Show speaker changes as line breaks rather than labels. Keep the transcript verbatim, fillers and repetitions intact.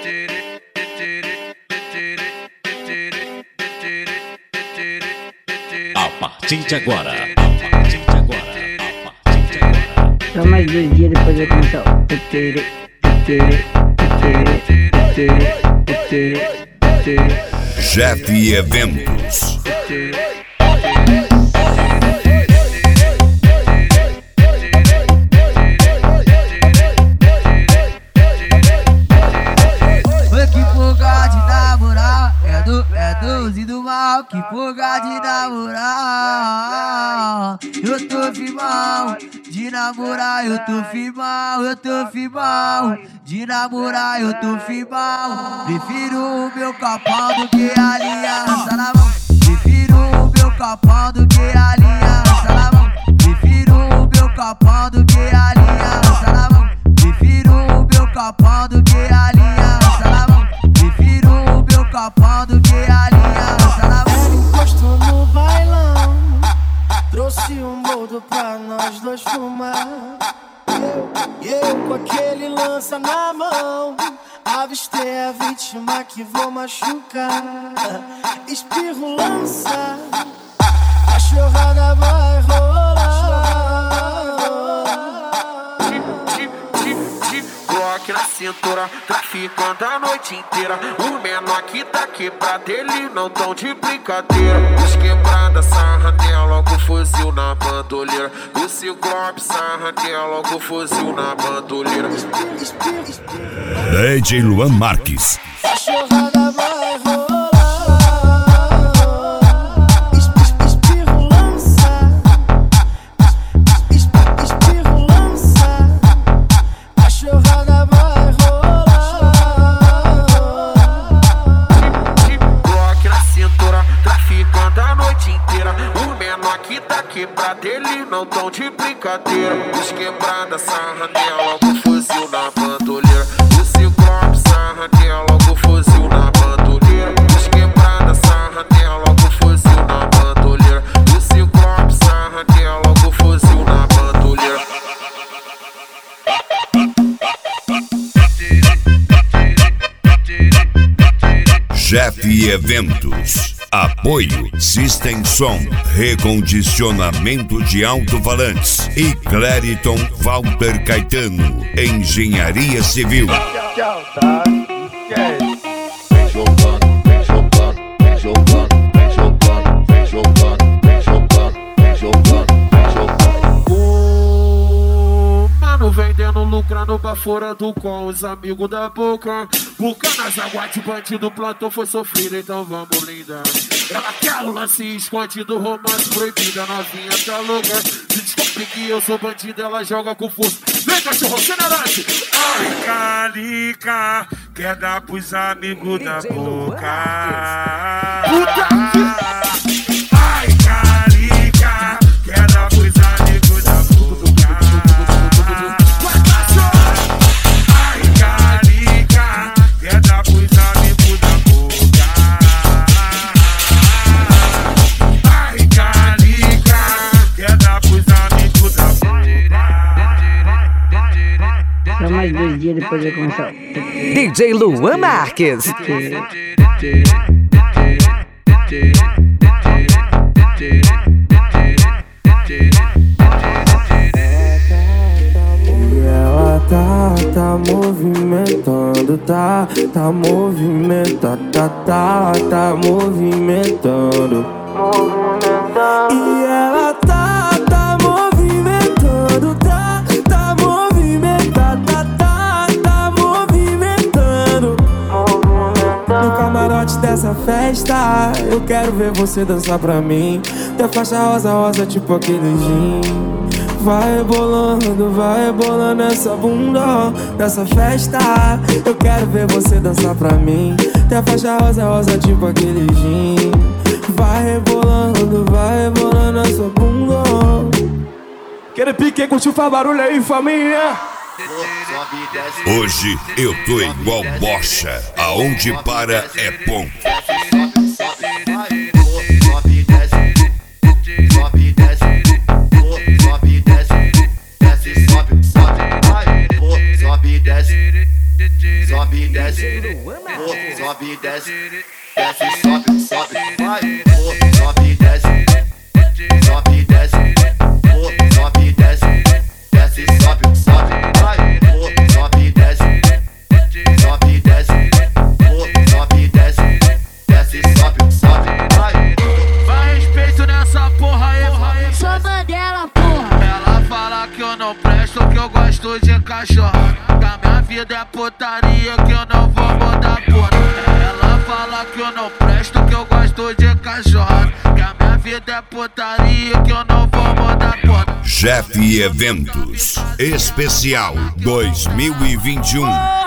A partir de agora, a partir de agora, a partir de agora.
Só mais dois dias depois vai começar o tetere, tetere, tetere, tetere, tetere.
Jeff Eventos.
Que porra de namorar, é do, é doze do mal. Que porra de namorar, eu tô firmão. De namorar eu tô firmão, eu tô firmão. De namorar eu tô firmão. Prefiro o meu capão do que a aliança na mão. Prefiro o meu capão do que a aliança na mão. Prefiro o meu capão do que a aliança na mão. Prefiro o meu capão do que a aliança na mão. Prefiro o meu capão do que a aliança na mão.
Ela encostou no bailão, trouxe um boldo pra nós dois fumar. Eu, eu com aquele lança na mão, avistei a vítima que vou machucar. Espirro lança, a chorrada vai rolar.
Glock na cintura, traficando a noite inteira. O menor que tá quebrado, ele não tão de brincadeira. Os quebrada, sarra nela, logo fuzil na bandoleira. O Ciclope, sarra nela, logo fuzil na bandoleira.
D J Luan Marques.
A chorrada vai rolar.
Quebrada, ele não tão de brincadeira. Os quebrada, sarra nela, logo fuzil na bandoleira. O Ciclope, sarra nela, logo fuzil na bandoleira. Os quebrada, sarra nela, logo fuzil na bandoleira. O Ciclope, sarra nela, logo fuzil na bandoleira.
Jeff Eventos. Apoio System Som, recondicionamento de alto-falantes e Clériton Walter Caetano, Engenharia Civil.
Vem jogando, vem jogando, vem jogando, vem jogando, vem jogando, vem jogando, vem jogando, vem jogando.
O mano vendendo, lucrando baforando com os amigos da boca. O canas água de bandido plantou foi sofrido, então vamos lindar. Ela quer o lance escondido, romance proibida, novinha tá louca. Se descobre que eu sou bandido, ela joga com força. Vem cachorro, generante! Ai, calica, quer dar pros amigos da boca. Puta que... Ai, calica, quer dar pros amigos da boca. Ai, calica, quer dar pros amigos da boca. Ai, calica, quer dar pros amigos da boca.
Só mais dois dias depois vai começar o
D J Luan Marques.
Tá, tá movimentando, tá, tá movimentando, tá, tá, tá movimentando. E ela tá, tá movimentando, tá, tá movimentando, tá, tá, tá movimentando. No camarote dessa festa, eu quero ver você dançar pra mim. Teu faixa rosa, rosa, tipo aquele gin. Vai rebolando, vai rebolando essa bunda nessa festa. Eu quero ver você dançar pra mim. Tem a faixa rosa, rosa tipo aquele gin. Vai rebolando, vai rebolando essa bunda. Quero pique, curtiu, faz barulho aí, família.
Hoje eu tô igual bocha, aonde para é ponto.
Sobe, desce, desce, oh, sobe e desce, desce, sobe, sobe, vai, oh, sobe e desce, sobe e desce, oh, sobe e desce, desce, sobe, sobe, vai, oh, sobe e desce, sobe e desce, oh, sobe e desce, desce, sobe, sobe, vai.
Vai respeito nessa porra aí, porra.
Sou Mandela, porra.
Ela fala que eu não presto, que eu gosto de cachorro. Que a minha vida é putaria, que eu não vou mudar porra. Ela fala que eu não presto, que eu gosto de cachorro. Que a minha vida é putaria, que eu não vou mudar porra.
Jeff Eventos Especial dois mil e vinte e um.